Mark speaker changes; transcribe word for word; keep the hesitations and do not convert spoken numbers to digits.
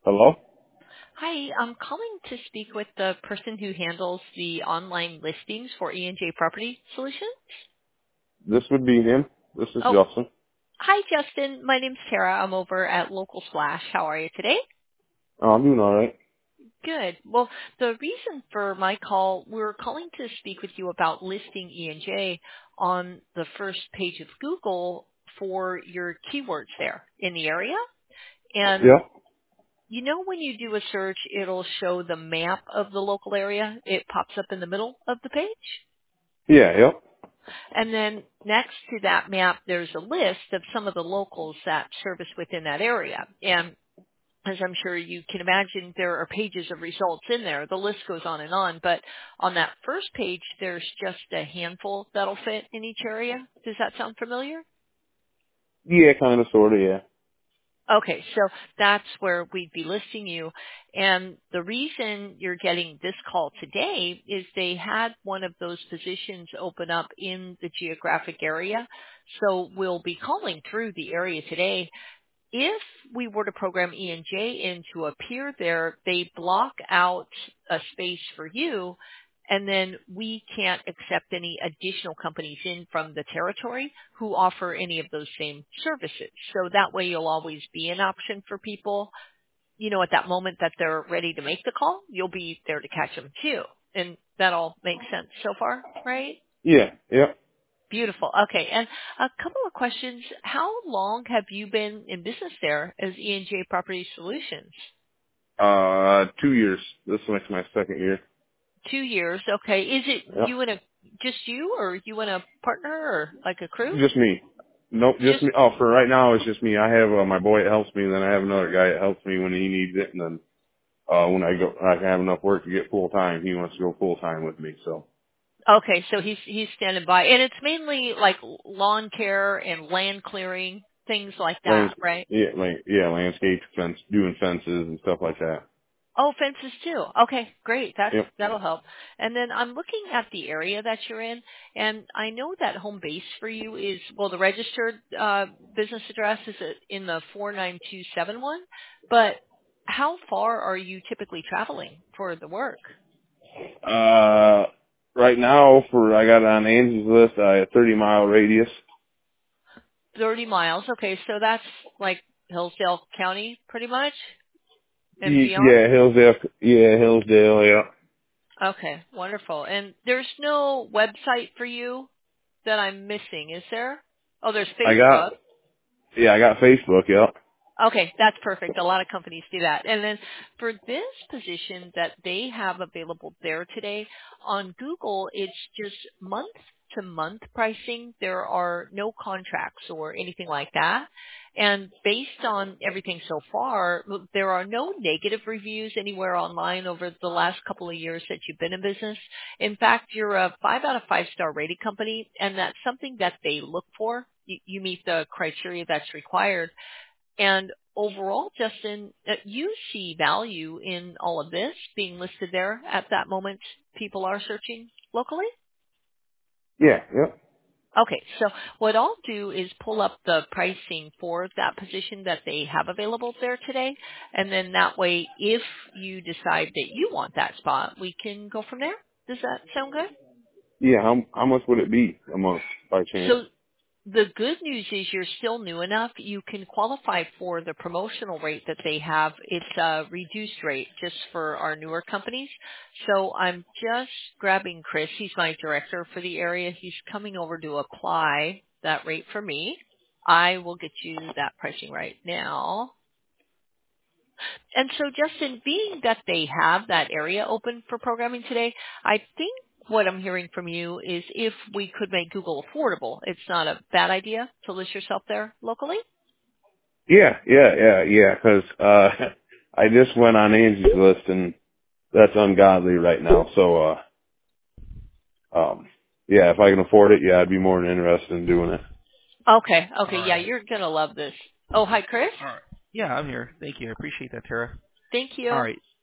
Speaker 1: Hello?
Speaker 2: Hi, I'm calling to speak with the person who handles the online listings for E and J Property Solutions.
Speaker 1: This would be him. This is
Speaker 2: Oh,
Speaker 1: Justin.
Speaker 2: hi, Justin. My name's Tara. I'm over at Local Splash. How are you today?
Speaker 1: Oh, I'm doing alright.
Speaker 2: Good. Well, the reason for my call, we're calling to speak with you about listing E and J on the first page of Google for your keywords there in the area. And
Speaker 1: Yeah?
Speaker 2: you know when you do a search, it'll show the map of the local area. It pops up in the middle of the page.
Speaker 1: Yeah, yep.
Speaker 2: And then next to that map, there's a list of some of the locals that service within that area. And as I'm sure you can imagine, there are pages of results in there. The list goes on and on. But on that first page, there's just a handful that'll fit in each area. Does that sound familiar?
Speaker 1: Yeah, kinda, sorta, yeah.
Speaker 2: Okay, so that's where we'd be listing you. And the reason you're getting this call today is they had one of those positions open up in the geographic area. So we'll be calling through the area today. If we were to program E and J in to appear there, they block out a space for you, and then we can't accept any additional companies in from the territory who offer any of those same services. So that way you'll always be an option for people. You know, at that moment that they're ready to make the call, you'll be there to catch them too. And that all makes sense so far, right?
Speaker 1: Yeah, yep.
Speaker 2: Beautiful. Okay. And a couple of questions. How long have you been in business there as E and J Property Solutions?
Speaker 1: Uh, two years. This makes my second year.
Speaker 2: Two years. Okay. Is it
Speaker 1: Yep.
Speaker 2: you and a just you, or you and a partner, or like a crew?
Speaker 1: Just me. Nope, just
Speaker 2: Just
Speaker 1: me. Oh, for right now, it's just me. I have, uh, my boy that helps me, and then I have another guy that helps me when he needs it, and then, uh, when I go, I can have enough work to get full time, he wants to go full time with me, so.
Speaker 2: okay. So he's he's standing by, and it's mainly like lawn care and land clearing, things like
Speaker 1: Lands,
Speaker 2: that, right?
Speaker 1: yeah, like, yeah, landscape fence, doing fences and stuff like that.
Speaker 2: Oh, fences too. Okay, great. That's
Speaker 1: Yep.
Speaker 2: that'll help. And then I'm looking at the area that you're in, and I know that home base for you is well, the registered uh, business address is in the four nine two seven one. But how far are you typically traveling for the work?
Speaker 1: Uh, right now, for I got it on Angie's list, I a thirty mile radius.
Speaker 2: Thirty miles. Okay, so that's like Hillsdale County, pretty much, and
Speaker 1: Y-
Speaker 2: beyond.
Speaker 1: Yeah, Hillsdale. Yeah, Hillsdale. Yeah.
Speaker 2: Okay, wonderful. And there's no website for you that I'm missing, is there? Oh, there's
Speaker 1: I
Speaker 2: Facebook.
Speaker 1: got. Yeah, I got Facebook. Yeah.
Speaker 2: Okay, that's perfect. A lot of companies do that. And then for this position that they have available there today, on Google, it's just month to month pricing. There are no contracts or anything like that. And based on everything so far, look, there are no negative reviews anywhere online over the last couple of years that you've been in business. In fact, you're a five out of five star rated company, and that's something that they look for. You, you meet the criteria that's required. And overall, Justin, uh, you see value in all of this being listed there at that moment people are searching locally?
Speaker 1: Yeah. Yep.
Speaker 2: Okay, so what I'll do is pull up the pricing for that position that they have available there today, and then that way, if you decide that you want that spot, we can go from there. Does that sound good?
Speaker 1: Yeah. How how much would it be a month by chance?
Speaker 2: So the good news is you're still new enough. You can qualify for the promotional rate that they have. It's a reduced rate just for our newer companies. So I'm just grabbing Chris. He's my director for the area. He's coming over to apply that rate for me. I will get you that pricing right now. And so, Justin, being that they have that area open for programming today, I think what I'm hearing from you is if we could make Google affordable, it's not a bad idea to list yourself there locally.
Speaker 1: Yeah. Yeah. Yeah. Yeah. Because uh, I just went on Angie's list and that's ungodly right now. So uh, um, yeah, if I can afford it, yeah, I'd be more than interested in doing it.
Speaker 2: Okay, okay,
Speaker 3: All
Speaker 2: yeah,
Speaker 3: right.
Speaker 2: you're going to love this. Oh, hi, Chris.
Speaker 3: All right. Yeah, I'm here. Thank you. I appreciate that, Tara.
Speaker 2: Thank
Speaker 3: All
Speaker 2: you.
Speaker 3: right.